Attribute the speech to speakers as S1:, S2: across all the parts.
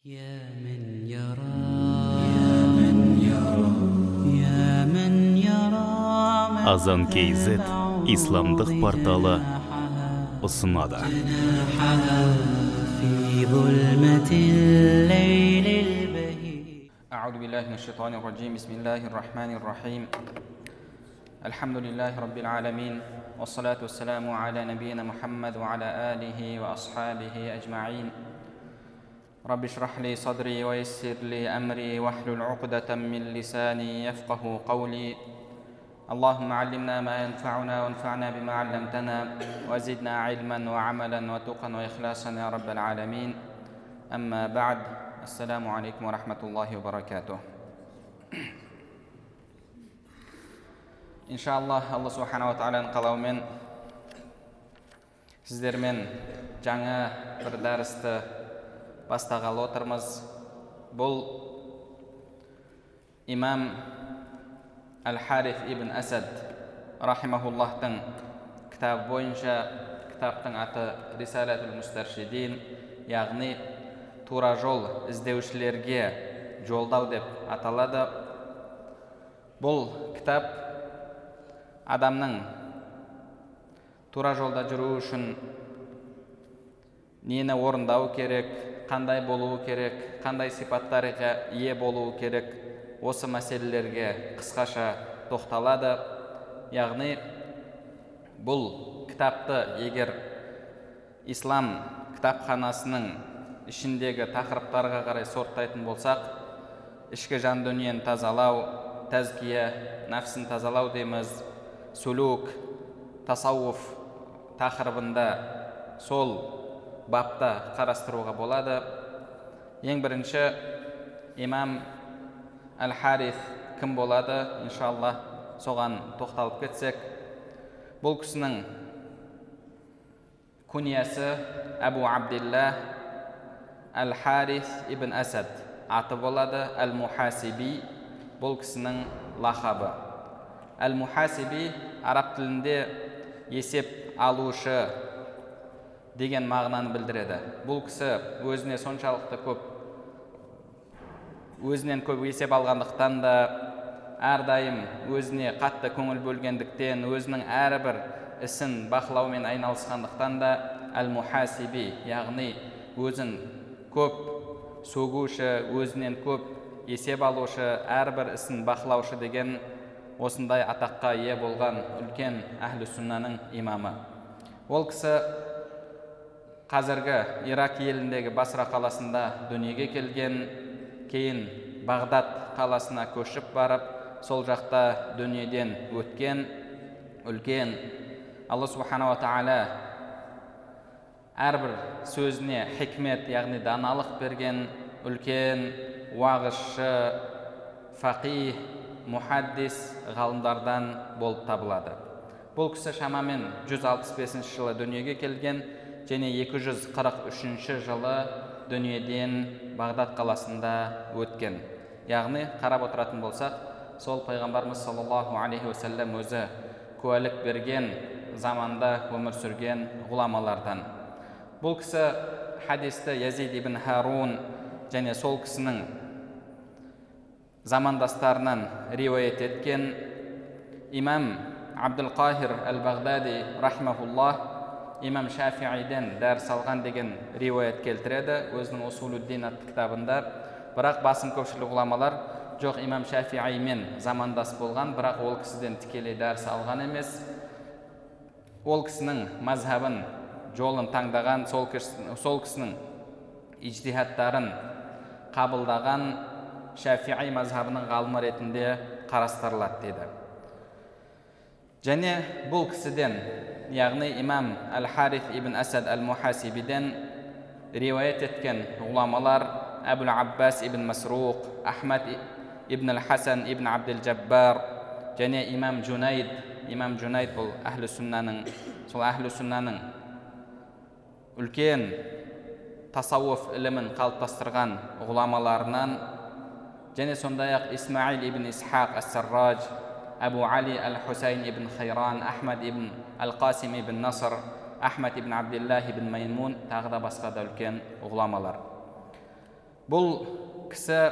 S1: يا من يرى يا من يرى يا من يرى
S2: Азан KZ исламдық порталы ұсынады.
S1: في ظلمة الليل البهيج.
S3: أعوذ بالله من الشيطان الرجيم. بسم الله الرحمن الرحيم. الحمد لله رب العالمين، والصلاة والسلام على نبينا محمد وعلى آله وأصحابه أجمعين. رب اشرح لي صدري ويسر لي أمري واحلل عقدة من لساني يفقه قولي. اللهم علمنا ما ينفعنا وانفعنا بما علمتنا وزدنا علما وعملا وتقا وإخلاصا يا رب العالمين. أما بعد، السلام عليكم ورحمة الله وبركاته. Иншаллах, Алла Субхана ва Тағаланың қалауымен сіздермен жаңа бір дәрісті бастағалы отырмыз. Бұл имам Аль-Хариф ибн Асад рахимахуллахтың кітабы бойынша, кітаптың аты Рисалатул Мустаршидин, яғни тура жол іздеушілерге жолдау деп аталады. Бұл кітап адамның тура жолда жүру үшін нені орындау керек, қандай болуы керек, қандай сипаттарға ие болуы керек, осы мәселелерге қысқаша тоқталады. Яғни бұл кітапты егер ислам кітапханасының ішіндегі тақырыптарға қарай сорттайтын болсақ, ішкі жан дүниені тазалау, тәзкия, нәпсін тазалау дейміз, сүлук, тасауф тақырыбында сол бапта қарастыруға болады. Ең бірінші, имам Аль-Хариф кім болады? Иншалла соған тоқталып кетсек, бұл кісінің күниясы Абу Абдилла Аль-Хариф ибн Асад аты болады. Әл-Мухасиби бұл кісінің лақабы. Әл-Мухасиби араб тілінде есеп алушы деген мағынаны білдіреді. Бұл кісі өзіне соншалықты өзінен көп есеп алғандықтан да, әрдайым өзіне қатты көңіл бөлгендіктен, өзінің әрбір ісін бақылаумен айналысқандықтан да Әл-Мухасиби, яғни өзін көп сөгуші, өзінен көп есеп алушы, әрбір ісін бақылаушы деген осындай атаққа ие болған үлкен әхлі сүннаның имамы. Ол кісі қазіргі Ирак еліндегі Басра қаласында дүниеге келген, кейін Бағдат қаласына көшіп барып, сол жақта дүниеден өткен үлкен, Алла Субхана ва Тағала әрбір сөзіне хикмет, яғни даналық берген үлкен уағызшы, фақих, мухаддис ғалымдардан болып табылады. Бұл кісі шамамен 165 жылы дүниеге келген және 243 жылы дүниеден Бағдат қаласында өткен. Яғни қарап отыратын болсақ, сол пайғамбарымыз саллаллаху алейхи уассалам өзі куәлік берген заманда өмір сүрген ғұламалардан. Бұл кісі хадисті Язид ибн Харун және сол кісінің замандастарынан риуаят еткен имам Абдул-Қахир Әл-Бағдади рахимахуллах имам Шафииден дәріс алған деген риуаят келтіреді өзінің Усулуддин атты кітабында. Бірақ басым көпшілік ғұламалар жоқ, имам Шафиимен замандас болған, бірақ ол кісіден тікелей дәріс алған емес. Ол кісінің мазхабын, жолын таңдаған, сол кісінің ижтихадтарын қабылдаған Шафии мазхабының ғалымы ретінде қарастырылады деді. Және бұл кісіден, яғни имам Аль-Хариф ибн Асад Әл-Мухасибиден риуаят еткен ғұламалар Абул Аббас ибн Масруқ, Ахмад ибн Аль-Хасан ибн Абдил-Джаббар және имам Джунайд. Имам Джунайд бұл әхлі сүннаның, сол әхлі сүннаның үлкен тасауф ілімін қалыптастырған ғұламаларынан, және сондай-ақ Исмаил ибн Исхақ Ас-Сарраж, Абу Али Аль-Хусейн ибн Хайран, Ахмад ибн Аль-Қасим ибн Наср, Ахмад ибн Абдиллах ибн Маймун, тағы да басқа да үлкен ғұламалар. Бұл кісі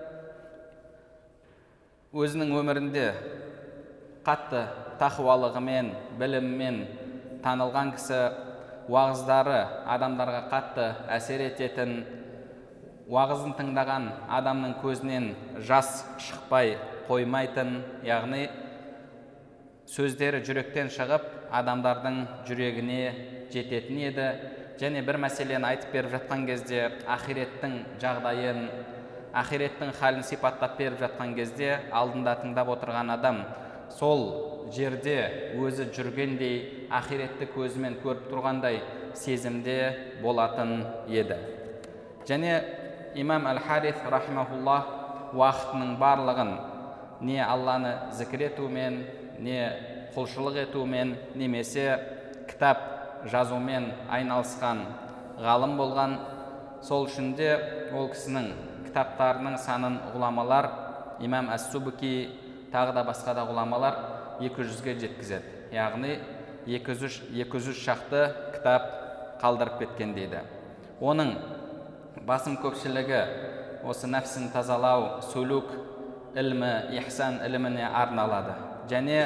S3: өзінің өмірінде қатты тақуалығымен, біліммен танылған кісі, уағыздары адамдарға қатты әсер ететін, уағызын тыңдаған адамның көзінен жас шықпай қоймайтын, яғни сөздері жүректен шығып, адамдардың жүрегіне жететін еді. Және бір мәселені айтып беріп жатқан кезде, ақиреттің жағдайын, ақиреттің халін сипаттап беріп жатқан кезде, алдында тыңдап отырған адам сол жерде өзі жүргендей, ақиретті көзімен көріп тұрғандай сезімде болатын еді. Және имам Әл-Харис рахимахуллах уақытының барлығын не Алланы зікір етумен, не құлшылық етумен, немесе кітап жазумен айналысқан ғалым болған. Сол үшін де ол кісінің кітаптарының санын ғұламалар, имам Әс-Субки тағы да басқа да ғұламалар 200-ге жеткізеді. Яғни 200 шақты кітап қалдырып кеткен дейді. Оның басым көпшілігі осы нәпсін тазалау, сүлук ілімі, ихсан іліміне арналады. Және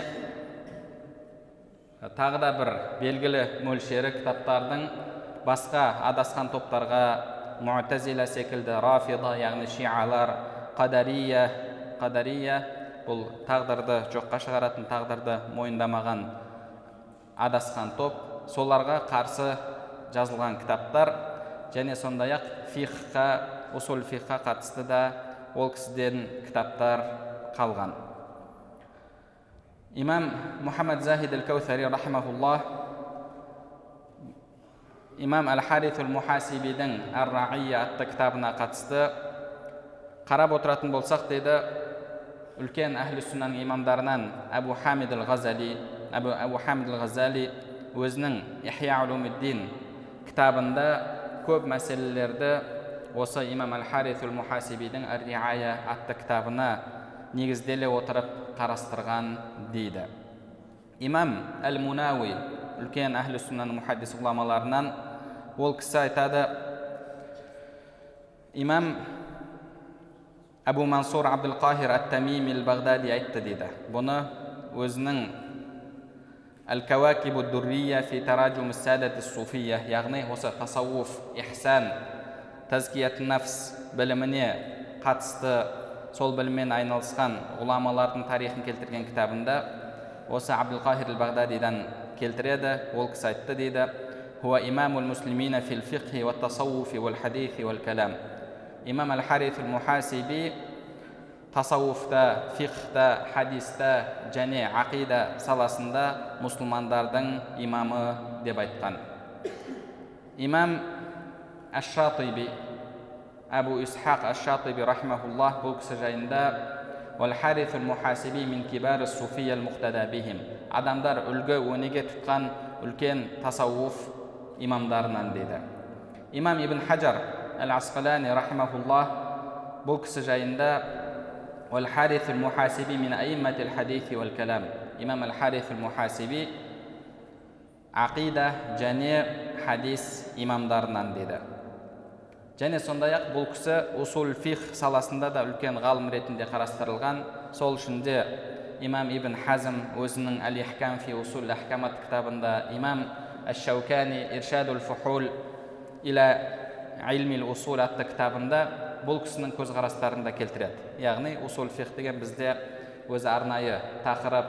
S3: тағы да бір белгілі мөлшері кітаптардың басқа адасқан топтарға, Муътазила секілді, Рафида, яғни шиалар, Qadariyya, бұл тағдырды жоққа шығаратын, тағдырды мойындамаған адасқан топ, соларға қарсы жазылған кітаптар. Және сондай-ақ фиққа, усул фиққа қатысты да ол кісіден кітаптар қалған. Имам Мухаммад Захид Әл-Каусари рахимахуллах имам Әл-Харис Әл-Мухасибидің Ар-Раия атты кітабына қатысты қарап отыратын болсақ дейді, үлкен әхлі сүннаның имамдарынан Абу Хамид Әл-Ғазали өзінің Ихя Улумуддин кітабында көп мәселелерді осы имам Әл-Харис Әл-Мухасибидің Ар-Раия атты кітабына негізделе отырып қарастырған дейді. Имам Әл-Мунауи, үлкен әхлі сүннаның мухаддис ғұламаларынан, ол кісі айтады, имам Абу Мансур Абдул-Қахир Ат-Тамими Ал-Бағдади айтты дейді. Бұны өзінің Әл-Кавакибу Дуррия фи тараджум ас-садат ас-суфия, яғни осы тасауф, ихсан, тазкият нафс біліміне қатысты, сол біліммен айналысқан ғұламалардың тарихын келтірген кітабында осы Абдул-Қахир Ал-Бағдадидан келтіреді. Ол кісі айтты дейді, хуа имамул муслимина фил фиқхи ва тасауфи вал хадифи вал калам. Имам Әл-Харис Әл-Мухасиби тасауфта, фиқхта, хадиста және ақида саласында мұсылмандардың имамы деп айтқан. Имам Аш-Шатиби, Абу Исхақ Аш-Шатиби рахимахуллах бұл кісі жайында Әл-Харис Әл-Мухасиби мин кибар ас-суфия ал-муқтада бихим, адамдар үлгі өнеге тұтқан үлкен тасауф имамдарынан дейді. Имам Ибн Хаджар Әл-Асқалани рахимахуллах бұл кісі жайында Әл-Харис Әл-Мухасиби мин аимматил хадифи вал калам, имам Әл-Харис Әл-Мухасиби ақида және хадис имамдарынан дейді. Және сондай-ақ бұл кісі усул фиқ саласында да үлкен ғалым ретінде қарастырылған. Сол үшін де имам Ибн Хазм өзінің Әл-Ихкам фи усул ахкамат кітабында, имам Аш-Шаукани Иршадул фухул иля илмил усул атты кітабында бұл кісінің көзқарастарында келтіреді. Яғни усул фиқ деген бізде өзі арнайы тақырып,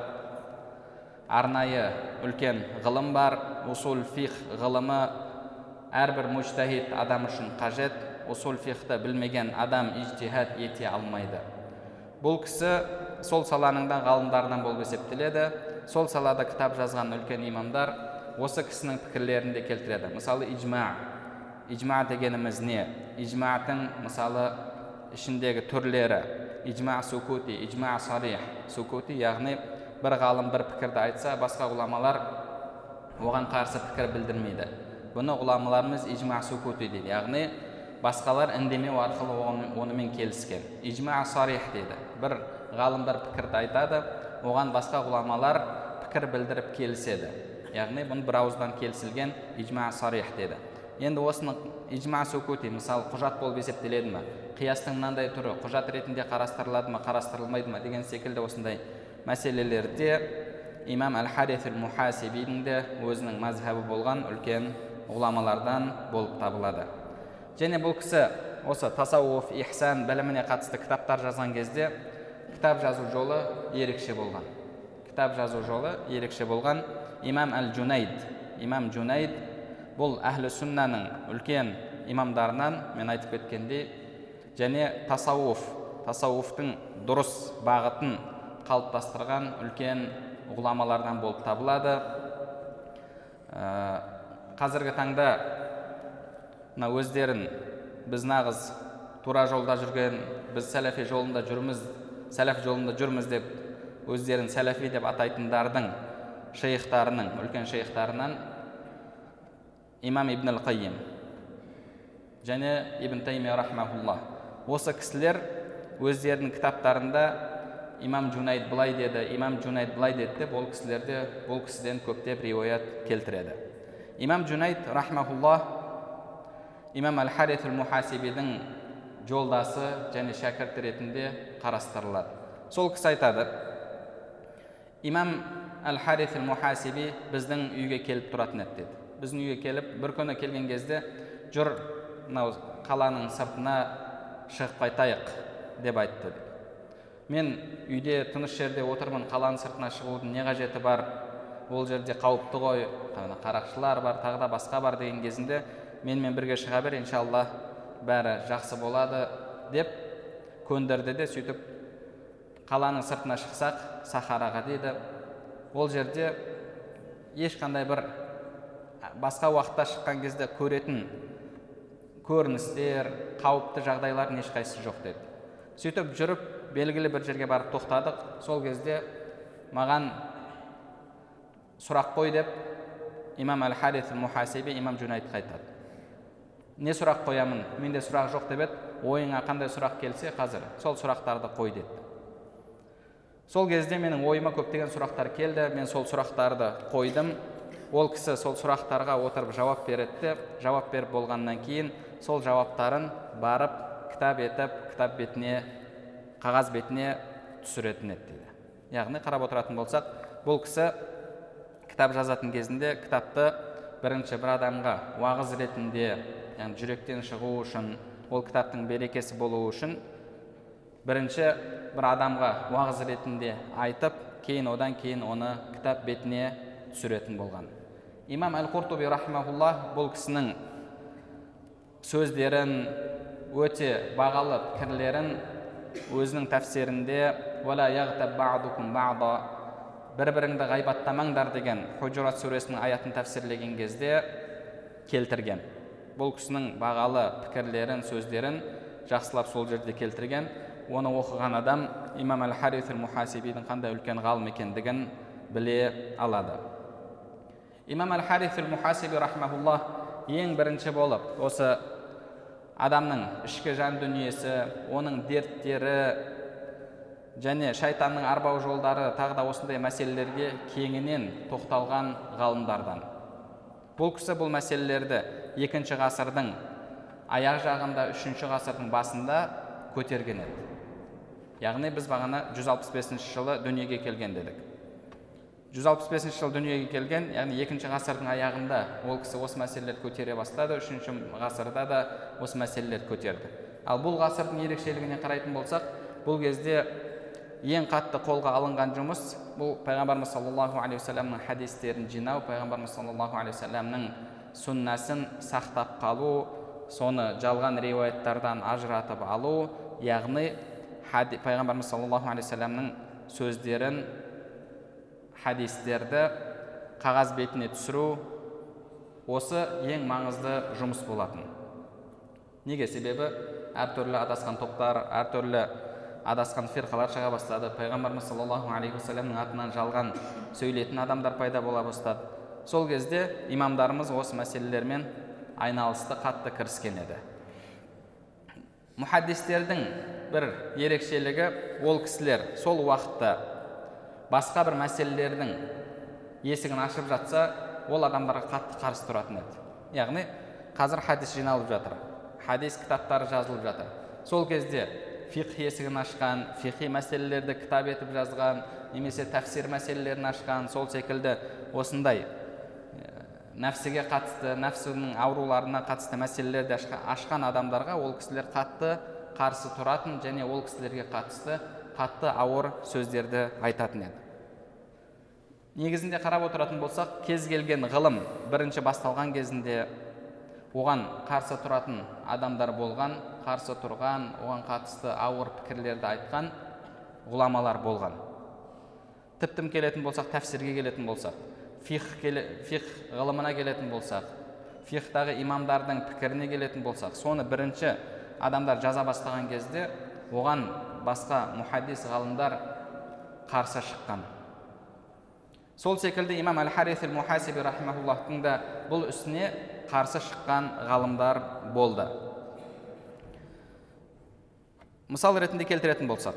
S3: арнайы үлкен ғылым бар. Усул фиқ ғылымы әрбір мужтахид адам үшін қажет. Усул фиқты білмеген адам ижтихад ете алмайды. Бұл кісі сол саланың да ғалымдарынан болып есептеледі. Сол салада кітап жазған үлкен имамдар осы кісінің пікірлерін де келтіреді. Мысалы иджма. Иджма дегеніміз не? Иджманың мысалы ішіндегі түрлері. Иджма сукути, иджма сарих. Сукути, яғни бір ғалым бір пікірді айтса, басқа ғұламалар оған қарсы пікір білдірмейді. Бұны ғұламаларымыз иджма сукути дейді. Яғни басқалар үндемеу арқылы онымен келіскен. Иджма сарих дейді. Бір ғалым бір пікірді айтады, оған басқа ғұламалар пікір білдіріп келіседі. Яғни бұны бір ауыздан келісілген иджма сарих дейді. Енді осыны ижма сукути, мысалы құжат болып есептеледі ме, қиястың мынандай түрі құжат ретінде қарастырылады ма, қарастырылмайды ма деген секілді осындай мәселелерде имам Әл-Харис Әл-Мухасибидің де өзінің мазхабы болған үлкен ғұламалардан болып табылады. Және бұл кісі осы тасауф, ихсан біліміне қатысты кітаптар жазған кезде кітап жазу жолы ерекше болған. Имам Әл-Джунайд бұл әхлі сүннаның үлкен имамдарынан, мен айтып кеткендей, және тасауфтың дұрыс бағытын қалыптастырған үлкен ғұламалардан болып табылады. Қазіргі таңда өздерін біз нағыз тура жолда жүрген, біз сәләфи жолында жүрміз деп өздерін сәләфи деп атайтындардың үлкен шейхтарынан имам Ибн Ал-Қайим және Ибн Таймия рахмахуллах. Осы кісілер өздерінің кітаптарында имам Джунайд былай деді деп, бұл кісіден көптеп риуаят келтіреді. Имам Джунайд рахмахуллах имам Әл-Харис Әл-Мухасибидің жолдасы және шәкірті ретінде қарастырылады. Сол кісі айтады, имам Әл-Харис Әл-Мухасиби біздің үйге келіп тұратын еді деді. Біздің үйге келіп, бір күні келген кезде, жүр қаланың сыртына шығып қайтайық деп айтты. Мен үйде тыныш жерде отырмын, қаланың сыртына шығудың не қажеті бар, ол жерде қауіпті ғой, қарақшылар бар, тағы да басқа бар деген кезінде, менімен бірге шыға бер, иншалла бәрі жақсы болады деп көндірді де, сөйтіп қаланың сыртына шықсақ Сахараға дейді. Ол жерде ешқандай бір басқа уақытта шыққан кезде көретін көріністер, қауіпті жағдайлардың ешқайсысы жоқ деді. Сөйтіп жүріп, белгілі бір жерге барып тоқтадық. Сол кезде маған сұрақ қой деп имам Әл-Харис Әл-Мухасиби имам Джунайдқа айтады. Не сұрақ қоямын? Менде сұрақ жоқ деп еді. Ойыңа қандай сұрақ келсе қазір, сол сұрақтарды қой деді. Сол кезде менің ойыма көптеген сұрақтар келді, мен сол сұрақтарды қойдым. Ол кісі сол сұрақтарға отырып жауап береді. Жауап беріп болғаннан кейін сол жауаптарын барып кітап бетіне, қағаз бетіне түсіретін еді дейді. Яғни қарап отыратын болсақ, бұл кісі кітап жазатын кезінде кітапты бірінші бір адамға уағыз ретінде, яғни жүректен шығу үшін, ол кітаптың берекесі болуы үшін бірінші бір адамға уағыз ретінде айтып, одан кейін оны кітап бетіне түсіретін болған. Имам Әл-Қуртуби рахмахуллах бұл кісінің сөздерін, өте бағалы пікірлерін өзінің тәфсирінде «Вала яғтаб бa'дукум бa'да» бір-біріңді ғайбаттамаңдар деген Худжурат сүресінің аятын тәфсирлеген кезде келтірген. Бұл кісінің бағалы пікірлерін, сөздерін жақсылап сол жерде келтірген. Оны оқыған адам имам Әл-Харис Әл-Мухасибидің қандай үлкен ғалым екендігін біле алады. Имам Әл-Харис Әл-Мухасиби рахмахуллах ең бірінші болып осы адамның ішкі жан дүниесі, оның дерттері және шайтанның арбау жолдары, тағы да осындай мәселелерге кеңінен тоқталған ғалымдардан. Бұл кісі бұл мәселелерді 2-ші ғасырдың аяқ жағында, 3-ші ғасырдың басында көтерген еді. Яғни біз бағана 165 жылы дүниеге келген дедік. 165 жыл дүниеге келген, яғни 2-ші ғасырдың аяғында ол кісі осы мәселелер көтере бастады, 3-ші ғасырда да осы мәселелер көтерді. Ал бұл ғасырдың ерекшелігіне қарайтын болсақ, бұл кезде ең қатты қолға алынған жұмыс бұл пайғамбарымыз саллаллаху алейхи уассаламның хадистерін жинау, пайғамбарымыз саллаллаху алейхи уассаламның сүннасын сақтап қалу, соны жалған риуаяттардан ажыратып алу, яғни пайғамбарымыз саллаллаху алейхи уассаламның сөздерін, хадистерді қағаз бетіне түсіру, осы ең маңызды жұмыс болатын. Неге? Себебі әртүрлі адасқан топтар, әртүрлі адасқан фирқалар шыға бастады. Пайғамбарымыз саллаллаху алейхи уассаламның атынан жалған сөйлейтін адамдар пайда бола бастады. Сол кезде имамдарымыз осы мәселелермен айналысты, қатты кіріскен еді. Мұхаддистердің бір ерекшелігі, ол кісілер сол уақытта басқа бір мәселелердің есігін ашып жатса, ол адамдарға қатты қарсы тұратын еді. Яғни қазір хадис жиналып жатыр, хадис кітаптары жазылып жатыр. Сол кезде фиқх есігін ашқан, фиқи мәселелерді кітап етіп жазған, немесе тәфсир мәселелерін ашқан, сол секілді осындай нәпсіге қатысты, нәпсінің ауруларына қатысты мәселелерді ашқан адамдарға ол кісілер қатты қарсы тұратын және ол кісілерге қатысты қатты ауыр сөздерді айтатын еді. Негізінде қарап отыратын болсақ, кез келген ғылым бірінші басталған кезінде оған қарсы тұратын адамдар болған, қарсы тұрған, оған қатысты ауыр пікірлерді айтқан ғұламалар болған. Тіптім келетін болсақ, тәфсирге келетін болсақ, фиқх ғылымына келетін болсақ, фиқхтағы имамдардың пікіріне келетін болсақ, соны бірінші адамдар жаза бастаған кезде оған басқа мухаддис ғалымдар қарсы шыққан. Сол секілді имам Әл-Харис Әл-Мухасиби рахимахуллахтың да бұл үстіне қарсы шыққан ғалымдар болды. Мысал ретінде келтіретін болсақ,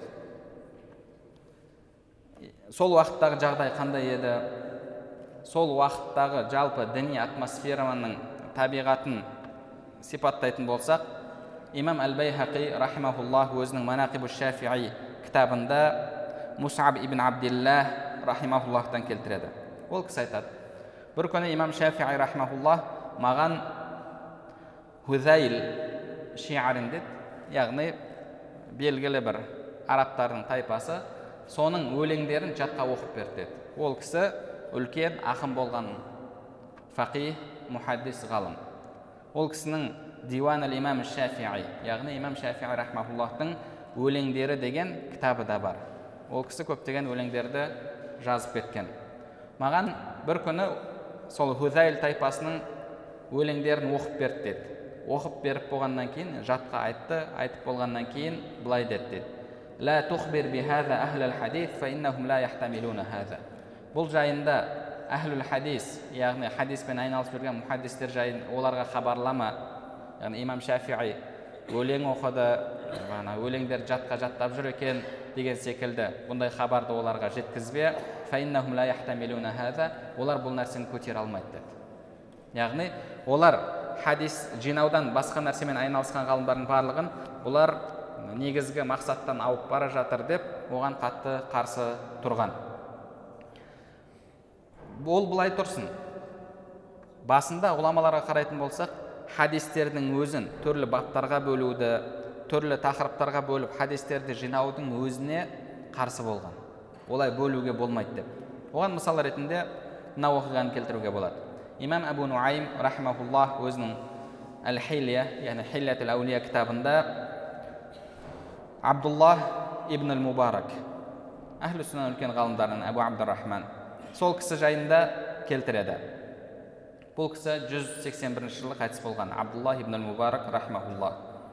S3: сол уақыттағы жағдай қандай еді, сол уақыттағы жалпы діни атмосфераның табиғатын сипаттайтын болсақ, имам Әл-Байхақи рахимахуллах өзінің Манақибу Шафиғи кітабында Мусаб ибн Абдиллах рахимахуллахтан келтіреді. Ол кісі айтады, бір күні имам Шафиғи рахимахуллах маған Хузайл шиарин деді, яғни белгілі бір арабтардың тайпасы, соның өлеңдерін жатқа оқып берді деді. Ол кісі үлкен ақын болған фақих, мухаддис ғалым. Ол кісінің Диван ал-имам Шафиғи, яғни имам Шафиғи рахмахуллахтың өлеңдері деген кітабы да бар. Ол кісі көптеген өлеңдерді жазып кеткен. Маған бір күні сол Хузайл тайпасының өлеңдерін оқып берді деді. Оқып беріп болғаннан кейін жатқа айтты, айтып болғаннан кейін былай деді. Ла тухбир бихаза ахлал хадис фа иннахум ла яхтамилуна хаза. Бұл жайында әхлул хадис, яғни хадиспен айналысып жүрген мухаддистер жайын оларға хабарлама. Яғни имам Шафиғи өлең оқыды, өлеңдер жатқа жаттап жүр екен деген секілді бұндай хабарды оларға жеткізбе. Фа иннахум ла яхтамилуна хаза. Олар бұл нәрсені көтере алмайды деді. Яғни олар хадис жинаудан басқа нәрсемен айналысқан ғалымдардың барлығын бұлар негізгі мақсаттан ауып бара жатыр деп оған қатты қарсы тұрған. Ол бұлай тұрсын. Басында ғұламаларға қарайтын болсақ, хадистердің өзін түрлі баптарға бөлуді, түрлі тақырыптарға бөліп хадистерді жинаудың өзіне қарсы болған. Олай бөлуге болмайды деп. Оған мысал ретінде мына оқиғаны келтіруге болады. Имам Абу Нуайм рахимахуллах өзінің Әл-Хилия, яғни Хиллятул Аулия кітабында Абдуллах ибн ал-Мубарак, әхлі сүннан үлкен ғалымдарынан Абу Абдуррахман, сол кісі жайында келтіреді. Бұл кісі 181 жылы қайтыс болған Абдуллах ибн ал-Мубарак рахимахуллах.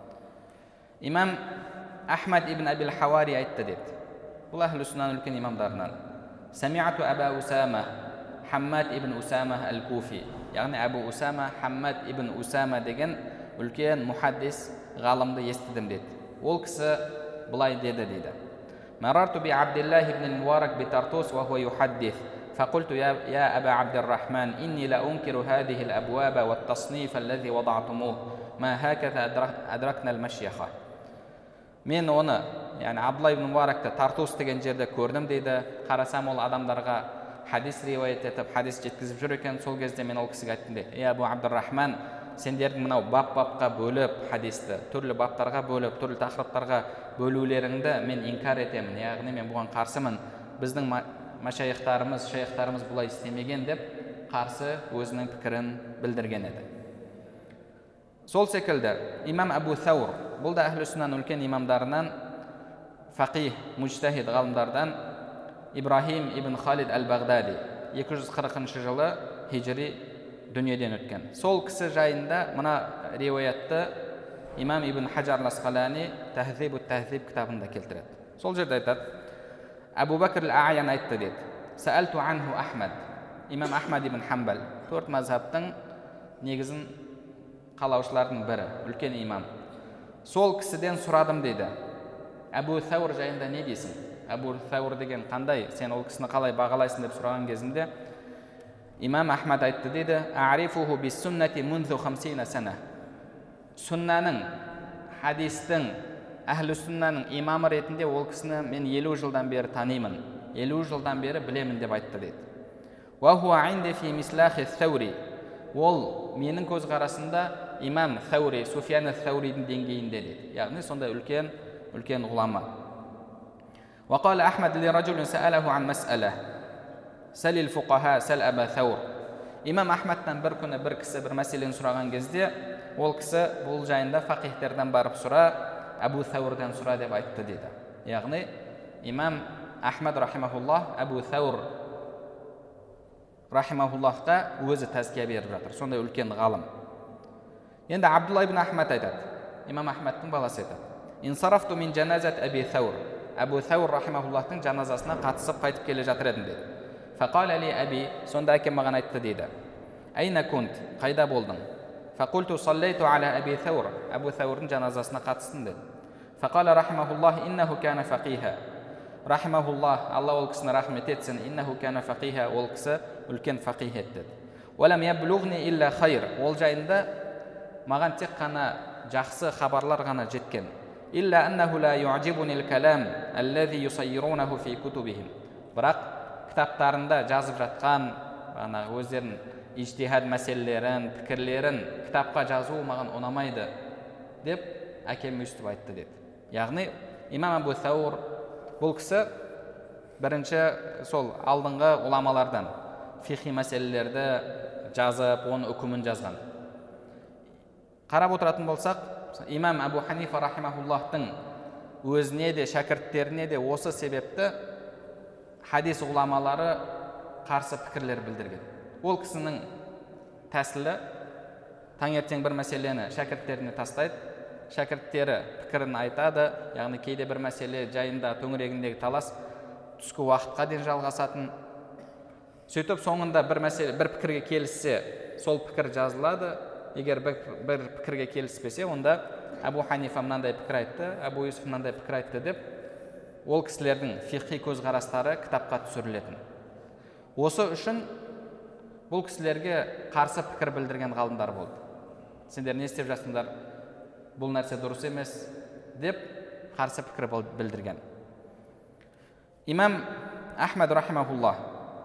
S3: Имам Ахмад ибн Абил Хауари айтты деді. Бұл әхлі сүннан үлкен имамдарынан. Самиату Аба Усама Хаммад ибн Усама әл-Куфи, яғни Абу Усама Хаммад ибн Усама деген үлкен мухаддис ғалымды естідім деді. Ол кісі бұлай деді дейді. Марарту би Абдиллах ибн al-Mubarak би Тартус ва хуа юхаддис. فقلت يا أبا عبد الرحمن إني لا أنكر هذه الأبواب والتصنيف الذي وضعتموه ما هكذا أدركنا المشيخة. Мен оны, яғни Абдулла ибн Мубаракты Тартус деген жерде көрдім дейді. Қарасам ол адамдарға хадис риуаят етіп, хадис жеткізіп жүр екен. Сол кезде мен ол кісіге айттым де, Абу Абдуррахман, сендердің мынау бап-бапқа бөліп хадисті, түрлі баптарға бөліп, түрлі тақырыптарға бөлулеріңді мен инкар етемін, яғни мен бұған қарсымын. Біздің машайықтарымыз, шайықтарымыз бұлай істемеген деп қарсы өзінің пікірін білдірген еді. Сол секілді имам Абу Саур, бұл да әхлі сүннан үлкен имамдарынан, фақих, мужтахид ғалымдардан Ибрахим ибн Халид әл-Бағдади 240 жылы хижри дүниеден өткен. Сол кісі жайында мына риуаятты имам ибн Хаджар ал-Асқалани Тахзибут-Тахзиб кітабында келтіреді. Сол жерде айтады, Абу Бакр ал-А'ян айтты деді. Саалту анху Ахмад, имам Ахмад ибн Хамбал, төрт мазхабтың негізін қалаушылардың бірі, үлкен имам. Сол кісіден сұрадым дейді. Абу Саур жайында не дейсің? Абу Саур деген қандай, сен ол кісіні қалай бағалайсың деп сұраған кезінде, имам Ахмад айтты дейді: "А'рифуху бис-суннати мунзу 50 сана". Суннаның, хадистің, әхлі суннаның имамы ретінде ол кісіні мен 50 жылдан бері танимын, 50 жылдан бері білемін деп айтты дейді. "Ва хуа инди фи мислахи Саури". Ол менің көзқарасымда имам Саури, Суфиян ас-Сауридің деңгейінде дейді. Яғни сондай үлкен ғұлама. "Ва қала Ахмад ли раджулин саалаху ан мас'ала. Салил фуқаха сал аба Саур". Имам Ахмадтан бір күні бір кісі бір мәселені сұраған кезде, ол кісі бұл жайында фақихтерден барып сұра, Абу Саурдан сұра деп айтты дейді. Яғни имам Ахмад рахимахуллах Абу Саур рахимахуллахқа өзі тәзкия беріп жатыр. Сондай үлкен ғалым. Енді Абдулла ибн Ахмад айтады, имам Ахмадтың баласы айтады: "Инсарафту мин жаназат Аби Саур". Абу Саур рахимахуллахтың жаназасына қатысып қайтып келе жатыр едім дейді. "Фақала ли аби", сонда әкем маған айтты дейді: "Айна кунт", қайда болдың? "Фақулту саллайту аля Аби Саур", Абу Саурдың жаназасына қатыстым дейді. "Фақала рахимахуллах иннаху кана фақиха". Рахимахуллах, Алла ол кісіні рахмет етсін, иннаху кана фақиха, ол кісі үлкен фақих еді. "Валам яблуғни илля хайр", ол жайында маған тек қана жақсы хабарлар ғана жеткен. "Илля аннаху ла ю'джибунил калам аллази юсаййирунаху фи кутубихим". Бірақ кітаптарында жазып жатқан өздерінің ижтихад мәселелерін, пікірлерін кітапқа жазу маған ұнамайды деп әкем өстіп айтты дейді. Яғни имам Абу Саур бұл кісі бірінші сол алдыңғы ғұламалардан фихи мәселелерді жазып, оның үкімін жазған. Қарап отыратын болсақ, имам Абу Ханифа рахимахуллахтың өзіне де, шәкірттеріне де осы себепті хадис ғұламалары қарсы пікірлер білдірген. Ол кісінің тәсілі таңертең бір мәселені шәкірттеріне тастайды, шәкірттері пікірін айтады, яғни кейде бір мәселе жайында төңірегіндегі талас түскі уақытқа дейін жалғасатын. Сөйтіп соңында бір пікірге келіссе, сол пікір жазылады. Егер бір пікірге келіспесе, онда Абу Ханифа мынандай пікір айтты, Абу Юсуф мынандай пікір айтты деп, ол кісілердің фиқхи көзқарастары кітапқа түсірілетін. Осы үшін бұл кісілерге қарсы пікір білдірген ғалымдар болды. "Сендер не істеп жатсыңдар? Бұл нәрсе дұрыс емес" деп қарсы пікір білдірген. Имам Ахмад рахимахуллах,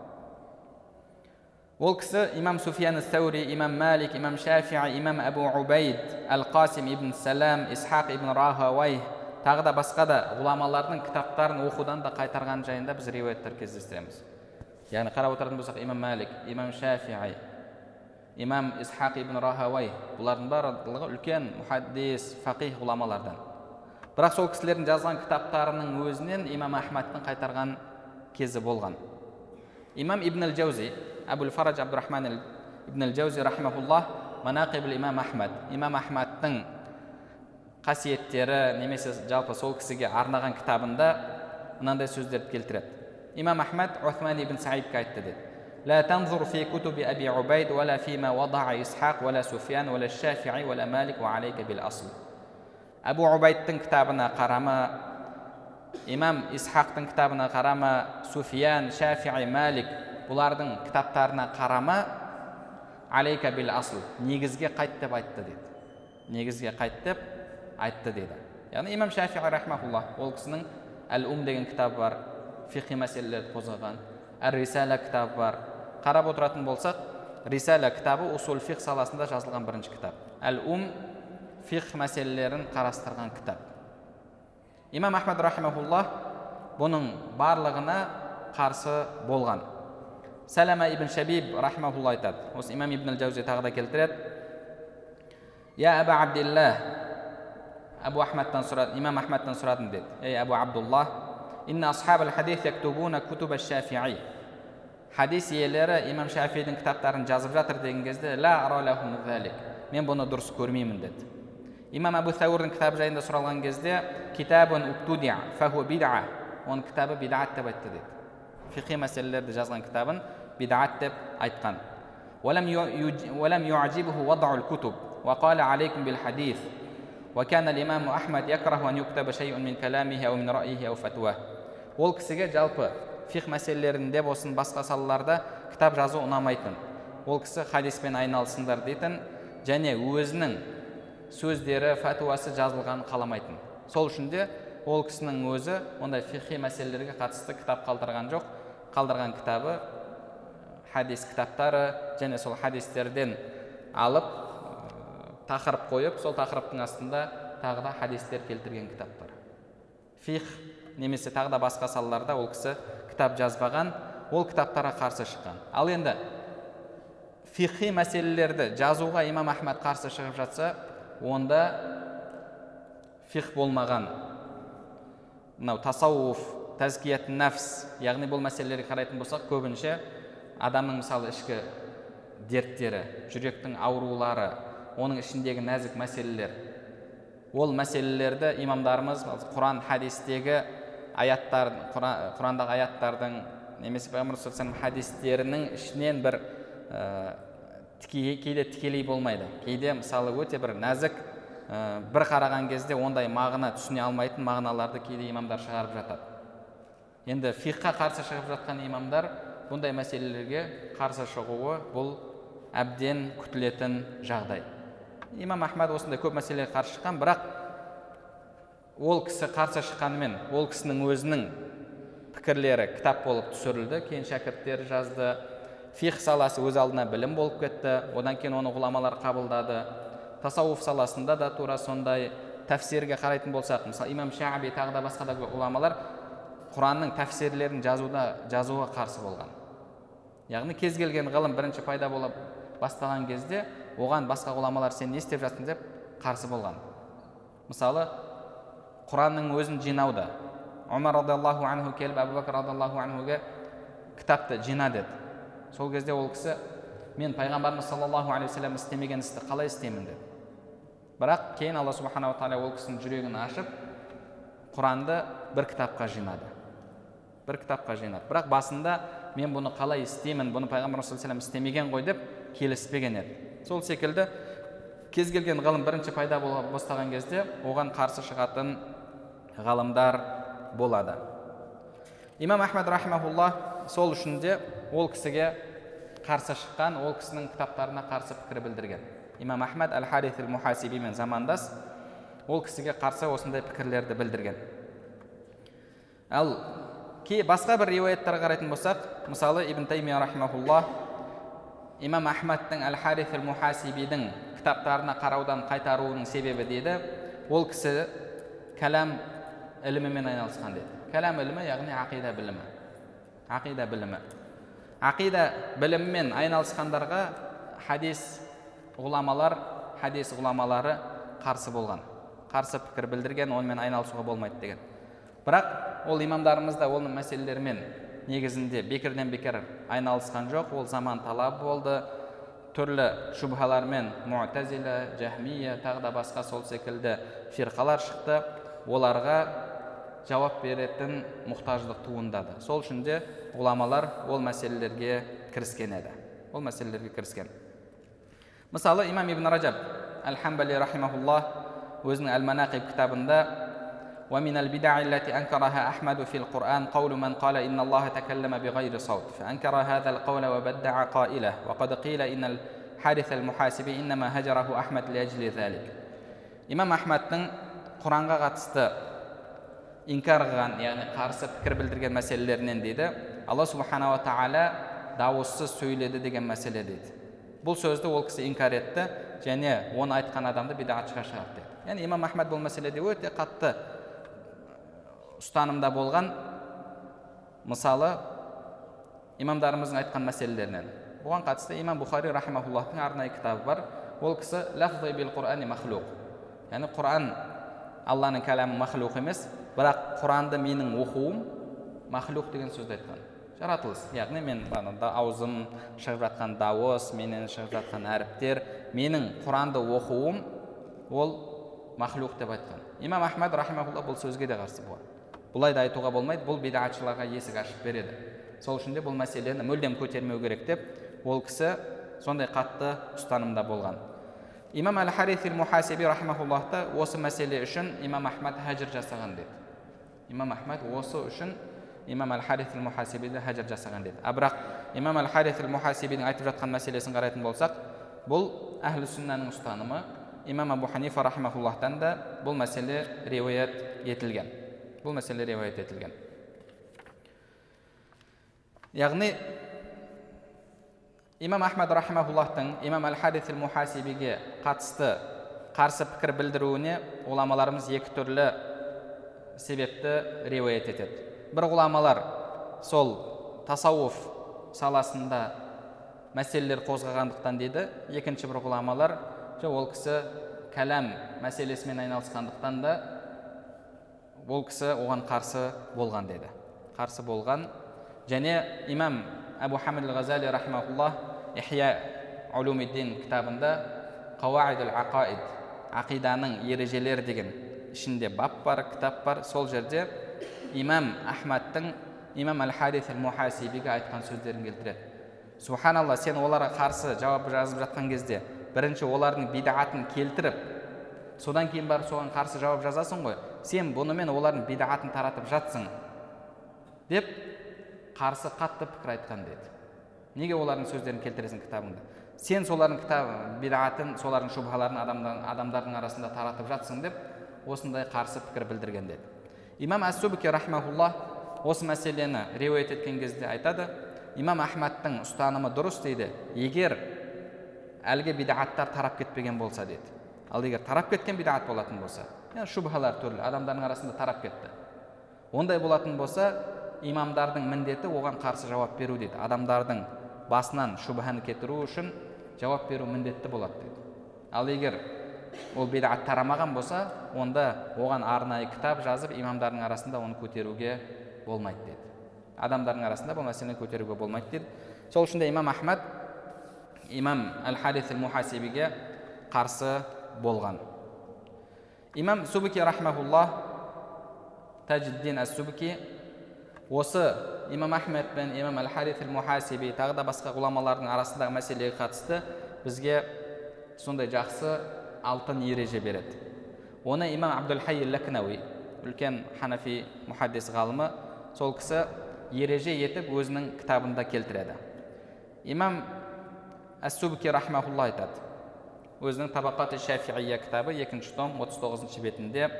S3: ол кісі имам Суфиян ас-Саури, имам Малик, имам Шафи'i, имам Абу Убайд, Ал-Қасим ибн Салам, Исхақ ибн Рахауай, тағы да басқа да ғұламалардың кітаптарын оқудан да қайтарған жайында біз риуаяттар кездестіреміз. Яғни қарап отыратын болсақ, имам Малик, имам Шафи'i, имам Исхақ ибн Рахауай, бұлардың барлығы үлкен мухаддис, фақих ғұламалардан. Бірақ сол кісілердің жазған кітаптарының өзінен имам Ахмадтың қайтарған кезі болған. Имам Ибн ал-Джаузи, Абул Фарадж Абдурахман Ибн ал-Джаузи рахимахуллах, Манақиб имам Ахмад, имам Ахмадтың қасиеттері немесе жалпы сол кісіге арнаған кітабында мынандай сөздерді келтіреді. Имам Ахмад Усман ибн Саидқа айтты дейді: "Ла танзур фи кутуби Аби Убайд вала фима вада'a Исхақ вала Суфиян вала Шафи'i вала Малик ва алейка бил асл". Абу Убайдтың кітабына қарама, имам Исхақтың кітабына қарама, Суфиян, Шафи'i, Малик бұлардың кітаптарына қарама, алейка бил асл, негізге қайт деп айтты дейді. Негізге қайт деп айтты дейді. Яғни имам Шафи'i рахимахуллах, ол кісінің Әл-Ум деген кітабы бар, фиқи мәселелерді қозғаған. Ар-Рисала кітабы бар. Қарап отыратын болсақ, Рисала кітабы усул фиқ саласында жазылған бірінші кітап. Әл-Ум фиқ мәселелерін қарастырған кітап. Имам Ахмад рахимахуллах бұның барлығына қарсы болған. Салама ибн Шабиб рахимахуллах айтады. Осы имам Ибн ал-Джаузи тағы да келтіреді: "Я Аба Абдиллах", Абу Ахмадтан сұрады, имам Ахмадтан сұрадым деді: "Ей Абу Абдуллах, инна асхаб ал-хадис яктубуна кутуб аш-Шафи'i". Хадис иелері имам Шафи'дің кітаптарын жазып жатыр деген кезде, "Ла ара лахум залик", мен бұны дұрыс көрмеймін деді. Имам Абу Саурдың кітабы жайында сұралған кезде, "Китабун убтуди'a фаху бид'a", оның кітабы бид'ат деп айтты дейді. Фиқи мәселелерді жазған кітабын бид'ат деп айтқан. "Валам ю'джибуху вад'у al-kutub ва қала алейкум бил хадис ва кана al-имам Ахмад якраху ан юктаба шай'ун мин каламихи ау мин ра'йихи ау фатуа". Ол кісіге жалпы фиқ мәселелерінде болсын, басқа салаларда кітап жазу ұнамайтын. ол кісі хадиспен айналысыңдар дейтін, және өзінің сөздері, фәтуасы жазылғанын қаламайтын. Сол үшін де ол кісінің өзі ондай фихи мәселелерге қатысты кітап қалдырған жоқ. Қалдырған кітабы хадис кітаптары, және сол хадистерден алып тақырып қойып, сол тақырыптың астында тағы да хадистер келтірген кітаптар. Фих немесе тағы да басқа салаларда ол кісі кітап жазбаған, ол кітаптарға қарсы шыққан. Ал енді фихи мәселелерді жазуға имам Ахмад қарсы шығып жатса, онда фих болмаған, мынау тасауф, тәзкият нафс, яғни бұл мәселелерге қарайтын болсақ, көбінше адамның мысалы ішкі дерттері, жүректің аурулары, оның ішіндегі нәзік мәселелер, ол мәселелерді имамдарымыз Құран хадистегі аяттар, Құрандағы аяттардың немесе Пайғамбар саллаллаху алейхи хадистерінің ішінен бір кейде тікелей болмайды, кейде мысалы өте бір нәзік, бір қараған кезде ондай мағына түсіне алмайтын мағыналарды кейде имамдар шығарып жатады. Енді фихқа қарсы шығып жатқан имамдар бұндай мәселелерге қарсы шығуы бұл әбден күтілетін жағдай. Имам Ахмад осындай көп мәселеге қарсы шыққан, бірақ ол кісі қарсы шыққанымен ол кісінің өзінің пікірлері кітап болып түсірілді, кейін шәкірттері жазды. Фих саласы өз алдына білім болып кетті, одан кейін оны ғұламалар қабылдады. Тасауф саласында да тура сондай. Тәфсирге қарайтын болсақ, мысалы имам Шаби тағы да басқа да ғұламалар Құранның тәфсирлерін жазуға қарсы болған. Яғни кез келген ғылым бірінші пайда болып бастаған кезде оған басқа ғұламалар сен не істеп жатсың деп қарсы болған. Мысалы Құранның өзін жинауды Умар радиаллаху анху келіп Абу Бакр радиаллаху анхуге кітапты жина деді. Сол кезде ол кісі мен пайғамбарымыз саллаллаху алейхи вассалам істемеген істі қалай істеймін деді. Бірақ кейін Алла субханаху ва тағала ол кісінің жүрегін ашып Құранды бір кітапқа жинады. Бірақ басында мен бұны қалай істеймін, бұны пайғамбар саллаллаху алейхи вассалам істемеген ғой деп келіспеген еді. Сол секілді кез келген ғылым бірінші пайда бола бастаған кезде оған қарсы шығатын ғалымдар болады. Имам Ахмад рахимахуллах сол үшін де ол кісіге қарсы шыққан, ол кісінің кітаптарына қарсы пікір білдірген. Имам Ахмад әл-Харис әл-Мухасибимен замандас, ол кісіге қарсы осындай пікірлерді білдірген. Ал басқа бір риуаяттарға қарайтын болсақ, мысалы Ибн Таймия рахимахуллах имам Ахмадтың әл-Харис әл-Мухасибидің кітаптарына қараудан қайтаруының себебі дейді, ол кісі кәлам ілімімен айналысқан деді. Кәлам ілімі яғни ақида білімі. Ақида біліммен айналысқандарға хадис ғұламалары қарсы болған. Қарсы пікір білдірген, онымен айналысуға болмайды деген. Бірақ ол имамдарымыз да оның мәселелерімен негізінде бекерден бекер айналысқан жоқ. Ол заман талабы болды. Түрлі шубхалармен Муътазила, Жахмия, тағы да басқа сол секілді фирқалар шықты. Оларға жауап беретін мұқтаждық туындады. Сол үшін де ғұламалар ол мәселелерге кіріскен еді. Мысалы, имам Ибн Раджаб әл-Хамбали рахимахуллах өзінің әл-Манақиб кітабында ومن البدع التي أنكرها أحمد في القرآن قول من قال إن الله تكلم بغير صوت فأنكر هذا القول وبدع قائله وقد قيل إن الحارث المحاسبي إنما هجره أحمد لأجل ذلك. إمام أحمدтың Құранға қатысты инкар қылған, яғни қарсы пікір білдірген мәселелерінен дейді, Алла субхана ва тағала дауыссыз сөйледі деген мәселе дейді. Бұл сөзді ол кісі инкар етті, және оны айтқан адамды бидағатшыға шығарды. Яғни имам Ахмад бұл мәселеде өте қатты ұстанымда болған. Мысалы имамдарымыздың айтқан мәселелерінен бұған қатысты имам Бухари рахимахуллахтың арнайы кітабы бар. Ол кісі лафзи бил Құрани махлуқ, яғни Құран Алланың кәламы махлуқ емес, бірақ Құранды менің оқуым махлуқ деген сөзді айтқан. Жаратылыс, яғни мен аузым шығып жатқан дауыс, менен шығып жатқан әріптер, менің Құранды оқуым ол махлуқ деп айтқан. Имам Ахмад рахимахуллах бұл сөзге де қарсы болады. Бұлай да айтуға болмайды, бұл бидағатшыларға есік ашып береді. Сол үшін де бұл мәселені мүлдем көтермеу керек деп ол кісі сондай қатты ұстанымда болған. Имам әл-Харис әл-Мухасиби рахимахуллахта осы мәселе үшін имам Ахмад хәжір жасаған деді. Имам Ахмад осы үшін имам әл-Харис әл-Мухасибиді хәжір жасаған деді. Бірақ имам Әл-Харис Әл-Мухасибидің айтып жатқан мәселесін қарайтын болсақ, бұл әхлі сүннаның ұстанымы. Имам Абу Ханифа рахимахуллахтан да бұл мәселе риуаят етілген. Яғни имам Ахмад рахимахуллахтың имам Әл-Харис Әл-Мухасибиге қатысты қарсы пікір білдіруіне ғұламаларымыз екі түрлі себепті риуаят етеді. Бір ғұламалар сол тасауф саласында мәселелер қозғағандықтан дейді, екінші бір ғұламалар ол кісі кәләм мәселесімен айналысқандықтан да ол кісі оған қарсы болған деді. Қарсы болған. Және имам Абу Хамид Ғазали рахимахуллах Ихя Улумиддин кітабында Қауаид ал-Ақаид, ақиданың ережелері деген ішінде бап бар, кітап бар. Сол жерде имам Ахмадтың имам Әл-Харис Әл-Мухасибиге айтқан сөздерін келтіреді. Субханалла, сен оларға қарсы жауап жазып жатқан кезде бірінші олардың бидағатын келтіріп, содан кейін барып соған қарсы жауап жазасың ғой. Сен бұнымен олардың бидағатын таратып жатсың деп қарсы қатты пікір айтқан деді. Неге олардың сөздерін келтіресің кітабыңда? Сен солардың бидағатын, солардың шубхаларын адамдардың арасында таратып жатсың деп осындай қарсы пікір білдірген деді. Имам Ас-Субки рахимахуллах осы мәселені риуаят еткен кезде айтады, имам Ахмадтың ұстанымы дұрыс дейді, егер әлгі бидағаттар тарап кетпеген болса дейді. Ал егер тарап кеткен бидағат болатын болса, шубхалар түрлі адамдардың арасында тарап кетті, ондай болатын болса, имамдардың міндеті оған қарсы жауап беру дейді. Адамдардың басынан шубханы кетіру үшін жауап беру міндетті болады дейді. Ал егер ол бидағат тарамаған болса, онда оған арнайы кітап жазып, имамдардың арасында оны көтеруге болмайды деді. Адамдардың арасында бұл мәселені көтеруге болмайды деді. Сол үшін де имам Ахмад имам Әл-Харис Әл-Мухасибиге қарсы болған. Имам Субки рахимахуллах, Таджиддин Ас-Субки, осы имам Ахмад пен имам Әл-Харис Әл-Мухасиби тағы да басқа ғұламалардың арасындағы мәселеге қатысты бізге сондай жақсы алтын ереже береді. Оны имам Абдул-Хай Ал-Лакнауи, үлкен ханафи мухаддис ғалымы, сол кісі ереже етіп өзінің кітабында келтіреді. Имам Ас-Субки рахимахуллах айтады, өзінің Табақат Шафиия кітабы 2 том 39 бетінде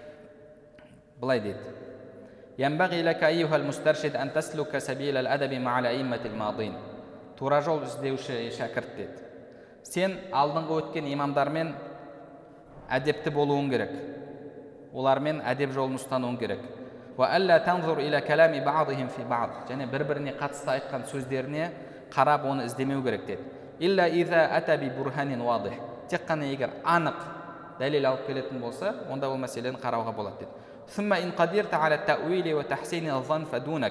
S3: былай дейді: «Янбағи лака айюхал мустаршид ан таслука сабил ал-адаби ма'ал аимматил мадин». Тура жол іздеуші шәкірт дейді, сен алдыңғы өткен имамдармен әдепті болуың керек, олармен әдеп жолын ұстануың керек. Ва алла танзур иля калами бa'дихим фи бa'д. Және бір-біріне қатысты айтқан сөздеріне қарап оны іздемеу керек дейді. Илля иза ата би бурханин вадих. Тек қана егер анық дәлел алып келетін болса, онда ол мәселені қарауға болады дейді. Сумма ин қадирта аля тауили ва тахсини аззан фадунак.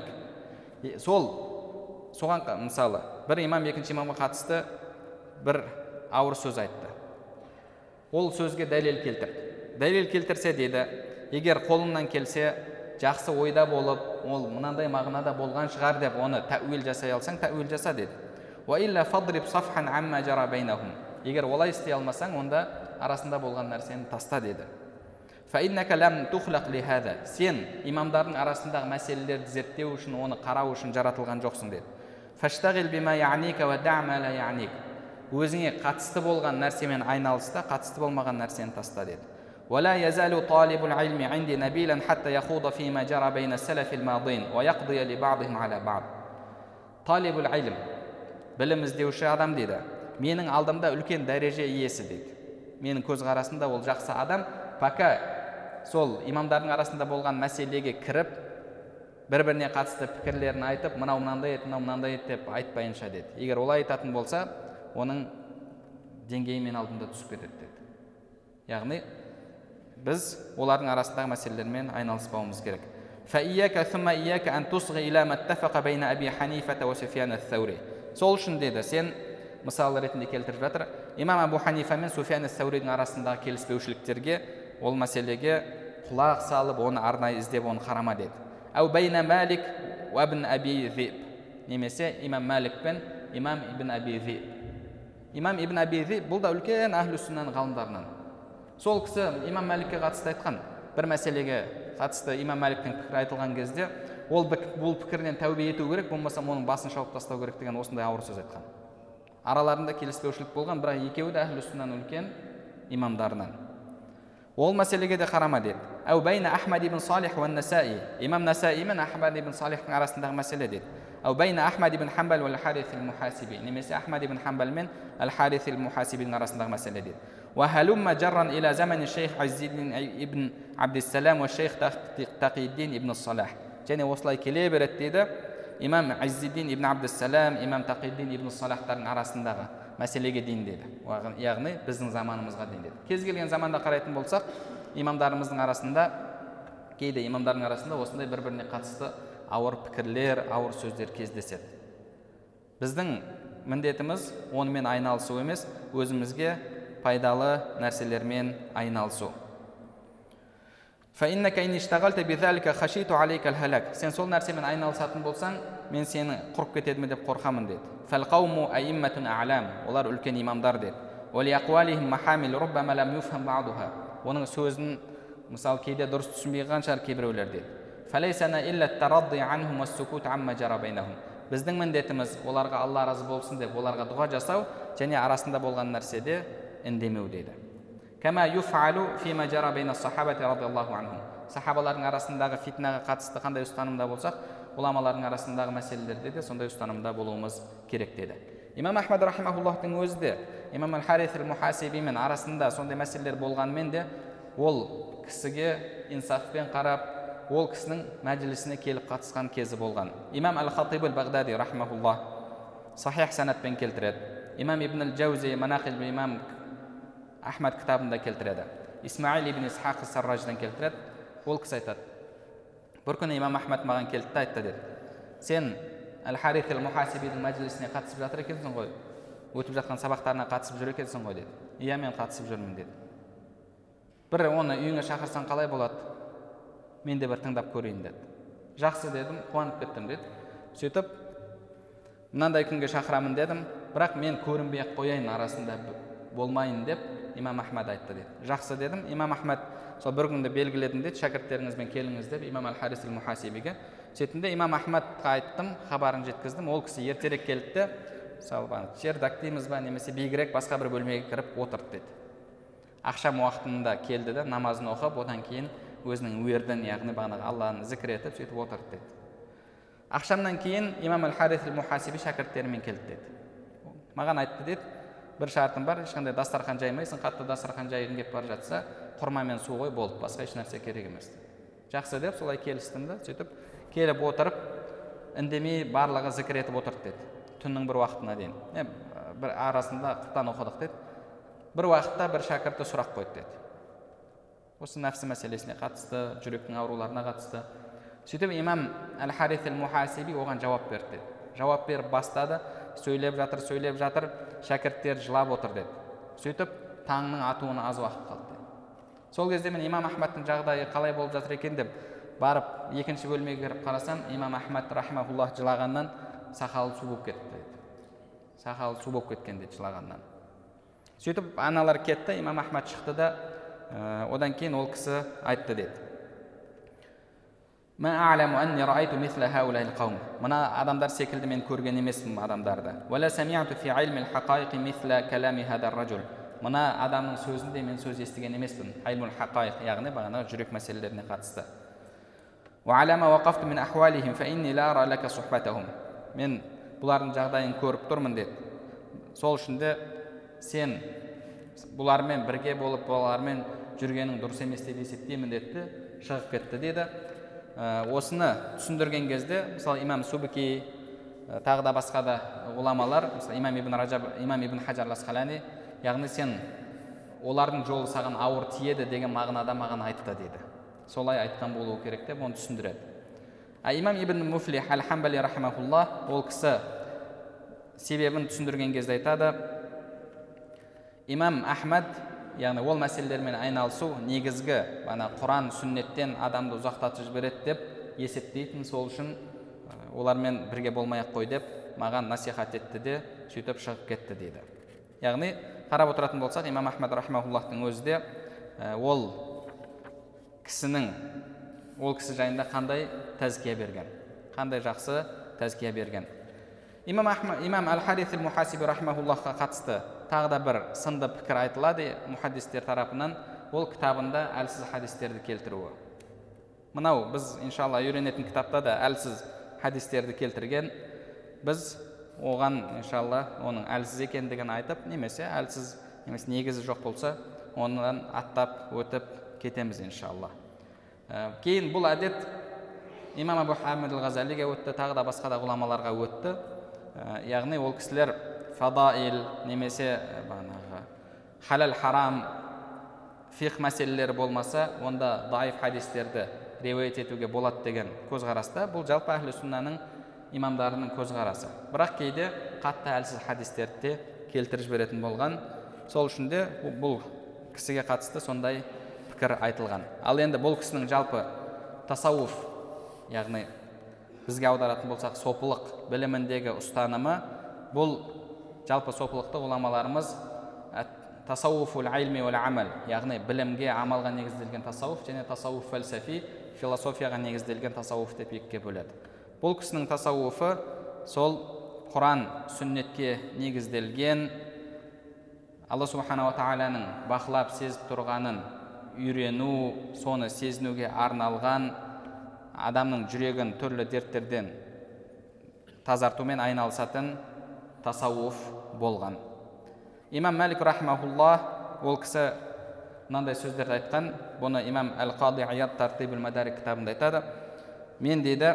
S3: Соған мысалы бір имам екінші имамға қатысты бір ауыр сөз айтты. Ол сөзге дәлел келтірді. Дәлел келтірсе дейді, егер қолыңнан келсе, жақсы ойда болып, ол мынандай мағынада болған шығар деп оны тәуил жасай алсаң, тәуил жаса деді. Ва илля фадриб сафхан амма жара байнахум. Егер олай істей алмасаң, онда арасында болған нәрсені таста деді. Фа иннака лам тухлақ ли хада. Сен имамдардың арасындағы мәселелерді зерттеу үшін, оны қарау үшін жаратылған жоқсың деді. Фаштағил бима я'ника ва дa'ма ла я'ник. Өзіңе қатысты болған нәрсемен айналыста, қатысты болмаған нәрсені таста деді. ولا يزال طالب العلم عندي نبيلا حتى يخوض فيما جرى بين السلف الماضين ويقضي لبعضهم على بعض. طالب العلم, білім іздеуші адам дейді, менің алдымда үлкен дәреже иесі дейді. Менің көзқарасымда ол жақсы адам, пока сол имамдардың арасында болған мәселеге кіріп, бір-біріне қатысты пікірлерін айтып, мынау мынандай ет, мынау мынандай ет деп айтпайынша деді. Егер олай айтатын болса, оның деңгейі мен алдында түсіп кетеді деді. Яғни біз олардың арасындағы мәселелермен айналыспауымыз керек. Фаияка сумма ияка ан тусги иля маттафаqa байна Аби Ханифата ва Суфиян ас-Саури. Сол үшін деді, сен мысал ретінде келтіріп жатыр, имам Абу Ханифа мен Суфиян ас-Сауридің арасындағы келіспеушіліктерге, ол мәселеге құлақ салып, оны арнайы іздеп, оны қарама деді. Ау байна Малик ва ибн Аби Зиб. Немесе имам Малик пен имам ибн Аби Зиб. Имам ибн Аби Зиб бұл да үлкен әхлі сүннаның ғалымдарынан. Сол кісі имам Маликке қатысты айтқан бір мәселеге қатысты имам Маликтің пікірі айтылған кезде, ол бұл пікірден тәубе ету керек, болмаса оның басын шауып тастау керек деген осындай ауыр сөз айтқан. Араларында келіспеушілік болған, бірақ екеуі де әхлі сүннаның үлкен имамдарынан. Ол мәселеге де қарама деді. Әу бәйна Ахмад ибн Салих ва Насаи. Имам Насаи мен Ахмад ибн Салихтың арасындағы мәселе деді. Әу бәйна Ахмад ибн Хамбал ва Аль-Харис аль-Мухасиби. Немесе Ахмад ибн Хамбал мен Аль-Харис аль-Мухасибидің арасындағы мәселе деді. Ва халумма жарран иля замани шейх Азиддин ибн Абдиссалам ва шейх Тақиддин ибн Салах. Және осылай келе береді деді. Имам Азиддин ибн Абдиссалам, имам Тақиддин ибн Салахтардың арасындағы мәселеге дейін деді. Яғни біздің заманымызға дейін деді. Кез келген заманда қарайтын болсақ, имамдарымыздың арасында, кейде имамдардың арасында осындай бір-біріне қатысты ауыр пікірлер, ауыр сөздер кездеседі. Біздің міндетіміз онымен айналысу емес, өзімізге пайдалы нәрселермен айналысу. Сен сол нәрсемен айналысатын болсаң, мен сені құрып кетедім деп қорқамын деді. Олар үлкен имамдар деді. Оның сөзін мысалы кейде дұрыс түсінбей қалған шығар кейбіреулер деді. Біздің міндетіміз оларға Алла разы болсын деп оларға дұға жасау және арасында болған нәрседе үндемеу деді. Сахабалардың арасындағы фитнаға қатысты қандай ұстанымда болсақ, ғұламалардың арасындағы мәселелерде де сондай ұстанымда болуымыз керек деді. Имам Ахмад рахимахуллахтың өзі де имам Аль-Харис аль-Мухасибимен арасында сондай мәселелер болғанымен де ол кісіге инсафпен қарап, ол кісінің мәжілісіне келіп қатысқан кезі болған. Имам Аль-Хатиб аль-Бағдади рахимахуллах сахих санатпен келтіреді. Имам Ибн аль-Джаузи Манақил имам Ахмад кітабында келтіреді. Исмаил ибн Исхақ ас-Сарраждан келтіреді. Ол кісі айтады: бір күні имам Ахмад маған келді де айтты деді: сен Аль-Харис аль-Мухасибидің мәжілісіне қатысып жатыр екенсің ғой, өтіп жатқан сабақтарына қатысып жүр екенсің ғой деді. Иә, мен қатысып жүрмін деді. Бір оны үйіңе шақырсаң қалай болады? Мен де бір тыңдап көрейін деді. Жақсы дедім, қуанып кеттім деді. Сөйтіп мынандай күнге шақырамын дедім, бірақ мен көрінбей ақ қояйын, арасында болмайын деп имам Ахмад айтты деді. Жақсы дедім. Имам Ахмад сол бір күнді белгіледім деді, шәкірттеріңізбен келіңіз деп имам Аль-Харис аль-Мухасибиге. Сөйтінде имам Ахмадқа айттым, хабарын жеткіздім. Ол кісі ертерек келді де, мысалы чердак дейміз ба, немесе биігірек басқа бір бөлмеге кіріп отырды деді. Ақшам уақытында келді де намазын оқып, одан кейін өзінің уердін, яғни бағанағы Алланы зікір етіп, сөйтіп отырды деді. Ақшамнан кейін имам Аль-Харис аль-Мухасиби шәкірттерімен келді деді. Маған айтты деді: бір шартым бар, ешқандай дастархан жаймайсың, қатты дастархан жайғың келіп бара жатса, құрма мен су ғой, болды, басқа еш нәрсе керек емес. Жақсы деп солай келістім де, сөйтіп келіп отырып, үндемей барлығы зікір етіп отырды деді. Түннің бір уақытына дейін. Бір арасында Құран оқыдық деді. Бір уақытта бір шәкірті сұрақ қойды деді. Осы нәпсі мәселесіне қатысты, жүректің ауруларына қатысты. Сөйтіп имам Аль-Харис аль-Мухасиби оған жауап берді деді. Жауап беріп бастады, сөйлеп жатыр, шәкірттер жылап отыр деді. Сөйтіп таңның атуына аз уақыт қалды деді. Сол кезде мен имам Ахмадтың жағдайы қалай болып жатыр екен деп барып екінші бөлмеге кіріп қарасам, имам Ахмад рахимахуллах жылағаннан сақалы су болып кетті деді. Сақалы су болып кеткен деді жылағаннан. Сөйтіп аналар кетті, имам Ахмад шықты да, одан кейін ол кісі айтты деді: мына адамдар секілді мен көрген емеспін адамдарды. Мына адамның сөзінде мен сөз естіген емеспін. Айлмул хақайқ, яғни бағанағы жүрек мәселелеріне қатысты. Мен бұлардың жағдайын көріп тұрмын деді. Сол үшін де сен бұлармен бірге болып, бұлармен жүргенің дұрыс емес деп есептеймін деді, шығып кетті деді. Осыны түсіндірген кезде, мысалы имам Субки, тағы да басқа да ғұламалар, мысалы имам Ибн Хаджар ал-Асқалани, яғни сен олардың жолы саған ауыр тиеді деген мағынада маған айтты дейді. Солай айтқан болуы керек деп оны түсіндіреді. Имам Ибн Муфлих аль-Хамбали рахимахуллах, ол кісі себебін түсіндірген кезде айтады: имам Ахмад, яғни ол мәселелермен айналысу негізгі Құран, сүннеттен адамды ұзақтатып жібереді деп есептейтін, сол үшін олармен бірге болмай-ақ қой деп маған насихат етті де, сөйтіп шығып кетті дейді. Яғни қарап отыратын болсақ, имам Ахмад рахимахуллахтың өзі де ол кісінің ол кісі жайында қандай тәзкия берген, қандай жақсы тәзкия берген. Имам Әл-Харис Әл-Мухасиби рахмахуллахқа қатысты тағы да бір сынды пікір айтылады мұхаддистер тарапынан. Ол кітабында әлсіз хадистерді келтіруі. Мынау біз иншалла үйренетін кітапта да әлсіз хадистерді келтірген. Біз оған иншалла оның әлсіз екендігін айтып, немесе әлсіз, немесе негізі жоқ болса, ондан аттап өтіп кетеміз иншалла. Кейін бұл әдет имам Абу Хамид Ал-Ғазалиге өтті, тағы да басқа да ғұламаларға өтті. Яғни ол кісілер фадаил немесе халал харам фиқ мәселелері болмаса, онда даиф хадистерді риуаят етуге болады деген көзқараста. Бұл жалпы әхлі сүннаның имамдарының көзқарасы. Бірақ кейде қатты әлсіз хадистерді де келтіріп жіберетін болған. Сол үшін де бұл кісіге қатысты сондай пікір айтылған. Ал енді бұл кісінің жалпы тасауф, яғни бізге аударатын болсақ сопылық біліміндегі ұстанымы, бұл жалпы сопылықты ғұламаларымыз тасауфул илми вал амал, яғни білімге, амалға негізделген тасауф және тасауф фәлсафи, философияға негізделген тасауф деп екіге бөледі. Бұл кісінің тасауфы сол Құран, сүннетке негізделген, Алла субханала тағаланың бақылап сезіп тұрғанын үйрену, соны сезінуге арналған, адамның жүрегін түрлі дерттерден тазартумен айналысатын тасауф болған. Имам Малик рахмахуллах ол кісі мынандай сөздерді айтқан. Бұны имам Әл-Қади Ияд Тартибул Мадарик кітабында айтады. Мен дейді,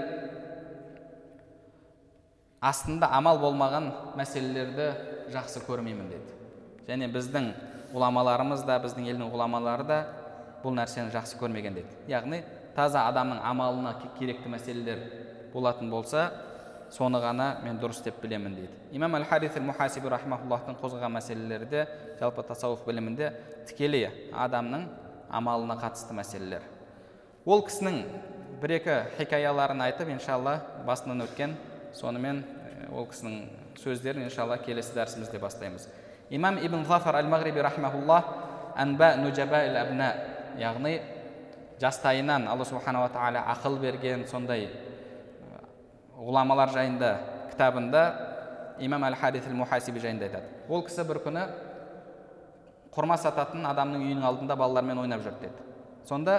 S3: астында амал болмаған мәселелерді жақсы көрмеймін дейді. Және біздің ғұламаларымыз да, біздің елдің ғұламалары да бұл нәрсені жақсы көрмеген дейді. Яғни таза адамның амалына керекті мәселелер болатын болса, соны ғана мен дұрыс деп білемін дейді. Имам Әл-Харис Әл-Мухасиби рахмахуллахтың қозғаған мәселелерде, жалпы тасауф білімінде тікелей адамның амалына қатысты мәселелер. Ол кісінің бір-екі хикаяларын айтып, иншалла басынан өткен, сонымен ол кісінің сөздерін иншалла келесі дәрісімізде бастаймыз. Имам Ибн Зафар Әл-Мағриби рахмахуллах Анба Нуджаба Әл-Абна, яғни жастайынан Алла субханала тағала ақыл берген сондай ғұламалар жайында кітабында имам Әл-Харис Әл-Мухасиби жайында айтады. Ол кісі бір күні құрма сататын адамның үйінің алдында балалармен ойнап жүр деді. Сонда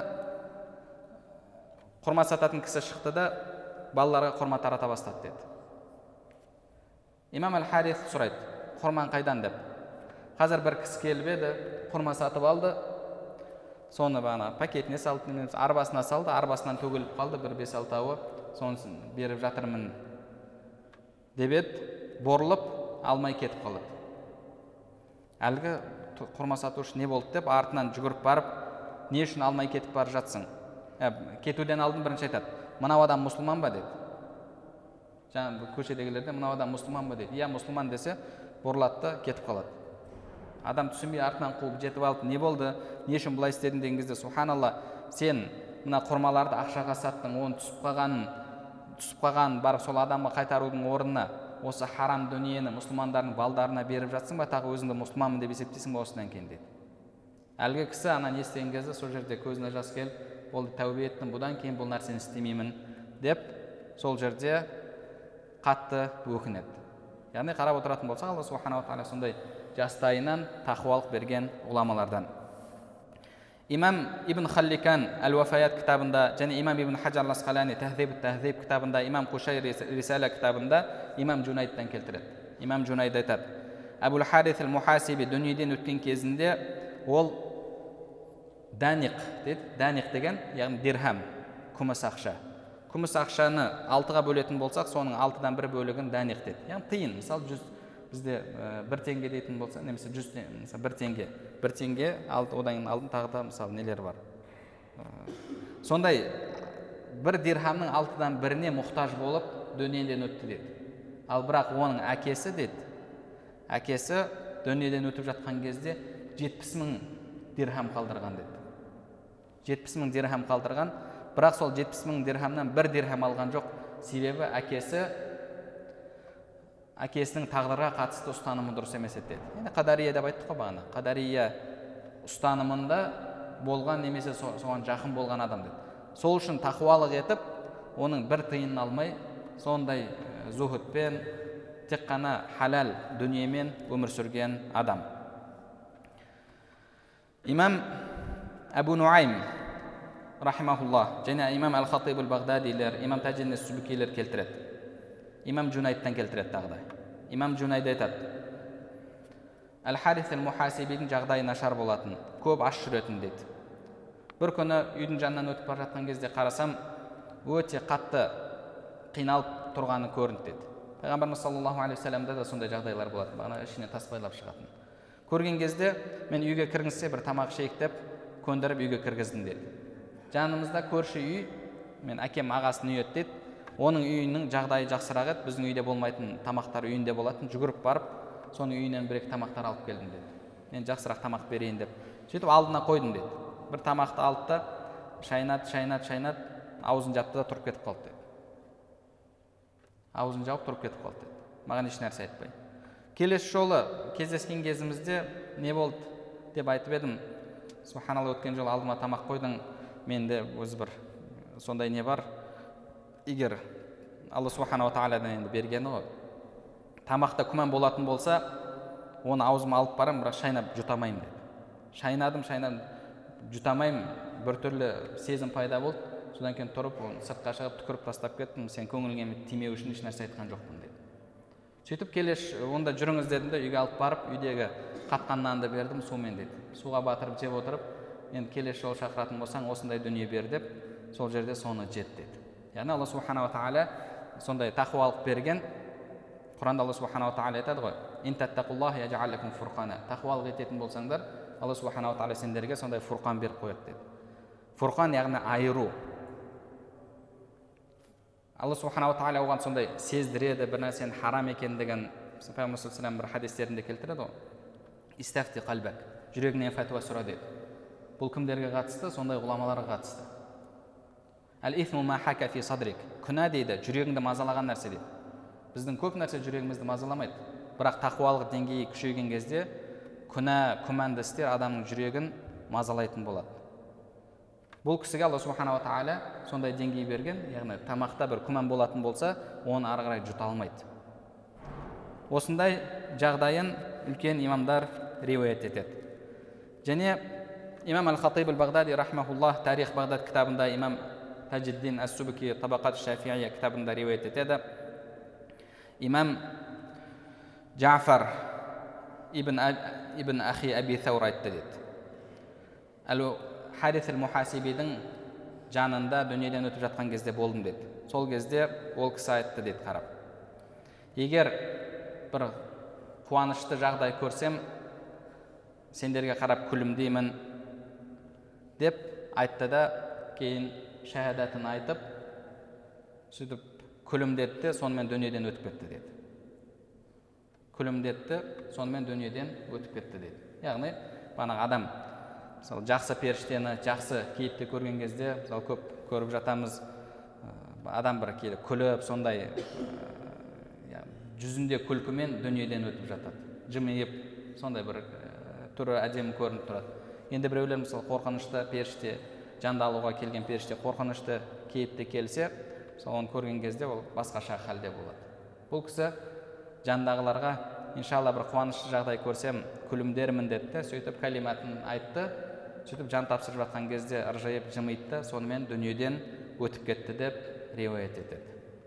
S3: құрма сататын кісі шықты да балаларға құрма тарата бастады деді. Имам Әл-Харис сұрайды, құрман қайдан деп. Қазір бір кісі келіп еді, құрма сатып алды, соны пакетіне салды, арбасына салды, арбасынан төгіліп қалды, бір 5-6-ауы, сонысын беріп жатырмын деп еді, борылып алмай кетіп қалады. Әлгі құрма сатушы не болды деп артынан жүгіріп барып, не үшін алмай кетіп бара жатсың? Кетуден алдын бірінші айтады, мынау адам мұсылман ба деді. Жаңа көшедегілерде мынау адам мұсылман ба деді. Иә, мұсылман десе, борылады, кетіп қалады. Адам түсінбей артынан қуып жетіп алып, не болды, не үшін бұлай істедің деген кезде, субханалла, сен мына құрмаларды ақшаға саттың, оны түсіп қалған барып сол адамға қайтарудың орнына осы харам дүниені мұсылмандардың балдарына беріп жатсың ба, тағы өзіңді мұсылманмын деп есептейсің ба осыдан кейін дейді. Әлгі кісі ана не істеген кезде сол жерде көзіне жас келіп, болды, тәубе еттім, бұдан кейін бұл нәрсені істемеймін деп сол жерде қатты өкінеді. Яғни қарап отыратын болсақ, Алла субханала тағала сондай жастайынан тақуалық берген ғұламалардан. Имам Ибн Халликан Әл-Вафаят кітабында және имам Ибн Хаджар Ал-Асқалани Тахзиб кітабында, имам Қушай Рисала кітабында имам Джунайдтан келтіреді. Имам Джунайд айтады, Әбул Харис Әл-Мухасиби дүниеден өткен кезінде ол даниқ дейді. Даниқ деген, яғни дирхам, күміс ақша. Күміс ақшаны 6-ға бөлетін болсақ, соның 6-дан 1 бөлігін даниқ дейді. Яғни тиын, мысалы 100 бізде 1 теңге дейтін болса, немесе 100 теңге, мысалы 1 теңге. 1 теңге, одан алдын тағы да мысалы нелер бар. Сондай 1 дирхамның 6-дан 1-не мұқтаж болып дүниеден өтті дейді. Ал бірақ оның әкесі дейді, әкесі дүниеден өтіп жатқан кезде 70.000 дирхам қалдырған дейді. 70.000 дирхам қалдырған, бірақ сол 70.000 дирхамнан 1 дирхам алған жоқ. Себебі әкесінің тағдырға қатысты ұстанымы дұрыс емес еді. Енді Қадария деп айттық қой бағана. Қадария ұстанымында болған немесе соған жақын болған адам деді. сол үшін тақуалық етіп, оның бір тиынын алмай, сондай зухудпен, тек қана халал дүниемен өмір сүрген адам. Имам Абу Нуайм рахимахуллах және имам Ал-Хатиб Ал-Бағдадилер, имам Таджиддин Ас-Субкилер келтіреді. Имам Джунайдтан келтіреді тағыда. Имам Джунайд айтады: Әл-Харис Әл-Мухасибидің жағдайы нашар болатын, көп аш жүретін дейді. Бір күні үйдің жанынан өтіп бара жатқан кезде қарасам, өте қатты қиналып тұрғаны көрінді дейді. Пайғамбарымыз саллаллаху алейхи вассаламда да сондай жағдайлар болатын, бағана ішіне тас байлап шығатын. Көрген кезде мен үйге кіргізсе бір тамақ ішейік деп көндіріп үйге кіргіздім деді. Жанымызда көрші үй, мен әкем ағасын үй еді дейді. Оның үйінің жағдайы жақсырақ еді, біздің үйде болмайтын тамақтар үйінде болатын. Жүгіріп барып, соның үйінен бір-екі тамақтар алып келдім деді. Мен жақсырақ тамақ берейін деп. Сөйтіп алдына қойдым деді. Бір тамақты алды да шайнады, аузын жапты да тұрып кетіп қалды деді. Аузын жауып тұрып кетіп қалды деді. Маған еш нәрсе айтпай. Келесі жолы кездескен кезімізде не болды деп айтып едім. Субханалла, өткен жолы алдыма тамақ қойдың, менде өзі бір сондай не бар. Егер Алла субхана ва тағаладан енді бергені ғой, тамақта күмән болатын болса, оны аузыма алып барам, бірақ шайнап жұтамаймын деді. Шайнадым, жұтамаймын, біртүрлі сезім пайда болды. Содан кейін тұрып, сыртқа шығып түкіріп тастап кеттім. Сен көңіліңе тимеу үшін еш нәрсе айтқан жоқпын деді. Сөйтіп келеш, онда жүріңіз дедім де, үйге алып барып, үйдегі қатқан нанды бердім сумен деді. Суға батырып жеп отырып, енді келеш жол шақыратын болсаң, осындай дүние бер деп, сол жерде соны жет деді. Яғни Алла субхана ва тағала сондай тақуалық берген. Құранда Алла субхана ва тағала айтады ғой: "Ин таттақуллаха яджал лакум фурқана." Тақуалық ететін болсаңдар, Алла субхана ва тағала сендерге сондай фурқан беріп қояды деді. Фурқан яғни айыру. Алла субхана ва тағала оған сондай сездіреді, бір нәрсенің харам екендігін Пайғамбар саллаллаху алейхи бір хадистерінде келтіреді ғой: "Истафти қалбак", жүрегіңнен фатуа сұра деді. Бұл кімдерге қатысты? Сондай ғұламаларға қатысты. Әл-ифму ма хака фи садрик. Күнә дейді, жүрегіңді мазалаған нәрсе дейді. Біздің көп нәрсе жүрегімізді мазаламайды. Бірақ тақуалық деңгейі күшейген кезде күмәнді істер адамның жүрегін мазалайтын болады. Бұл кісіге Алла субхана ва тағала сондай деңгей берген, яғни тамақта бір күмән болатын болса, оны ары қарай жұта алмайды. Осындай жағдайын үлкен имамдар риуаят етеді. Және имам Ал-Хатиб Ал-Бағдади рахмахуллах Тарих Бағдад кітабында, имам Таджиддин Ас-Субки Табақат Шафиия кітабында риуаят етеді. Имам Джафар ибн Ахи Аби Саур айтты дейді: Әл-Харис Әл-Мухасибидің жанында дүниеден өтіп жатқан кезде болдым деді. Сол кезде ол кісі айтты дейді, қарап: егер бір қуанышты жағдай көрсем, сендерге қарап күлімдеймін деп айтты да, кейін шахадатын айтып, сөйтіп күлімдетті, сонымен дүниеден өтіп кетті деді. Күлімдетті, сонымен дүниеден өтіп кетті деді. Яғни, бағанағы адам мысалы жақсы періштені, жақсы кейіпте көрген кезде, мысалы көп көріп жатамыз, адам бір кейде күліп, сондай жүзінде күлкімен дүниеден өтіп жатады. Жымиып, сондай бір түрі әдемі көрініп тұрады. Енді біреулер мысалы қорқынышты періште, жанды алуға келген періште қорқынышты кейіпте келсе, оны көрген кезде ол басқаша халде болады. Бұл кісі жандағыларға иншалла бір қуанышты жағдай көрсем күлімдермін деді, сөйтіп калиматын айтты, сөйтіп жан тапсырып жатқан кезде ыржайып жымиды, сонымен дүниеден өтіп кетті деп риуаят етеді.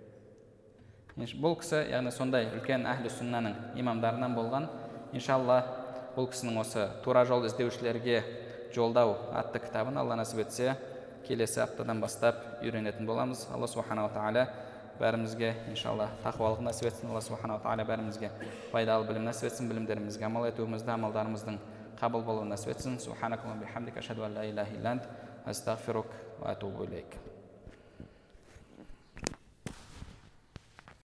S3: Бұл кісі, яғни сондай үлкен әхлі сүннаның имамдарынан болған. Иншалла бұл кісінің осы тура жол іздеушілерге жолдау атты кітабын Алла насіп етсе, келесі аптадан бастап үйренетін боламыз. Алла субхана ва тағала бәрімізге иншалла тақуалық насіп етсін. Алла субхана ва тағала бәрімізге пайдалы білім насіп етсін, білімдерімізге амал етуімізді, амалдарымыздың қабыл болуын насіп етсін. Субханакаллахумма бихамдика, ашһаду ан ла илаха илля ант, астағфирук ва атубу илейк.